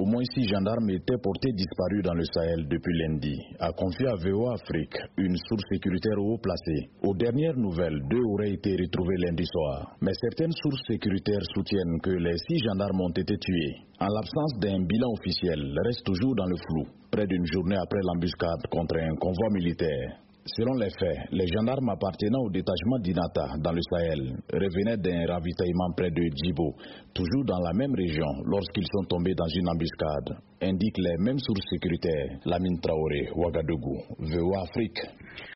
moins 6 gendarmes étaient portés disparus dans le Sahel depuis lundi, a confié à VOA Afrique une source sécuritaire haut placée. Aux dernières nouvelles, 2 auraient été retrouvés lundi soir. Mais certaines sources sécuritaires soutiennent que les 6 gendarmes ont été tués. En l'absence d'un bilan officiel, reste toujours dans le flou, près d'une journée après l'embuscade contre un convoi militaire. Selon les faits, les gendarmes appartenant au détachement d'Inata dans le Sahel revenaient d'un ravitaillement près de Djibo, toujours dans la même région, lorsqu'ils sont tombés dans une embuscade, indiquent les mêmes sources sécuritaires. Lamine Traoré, Ouagadougou, VOA Afrique.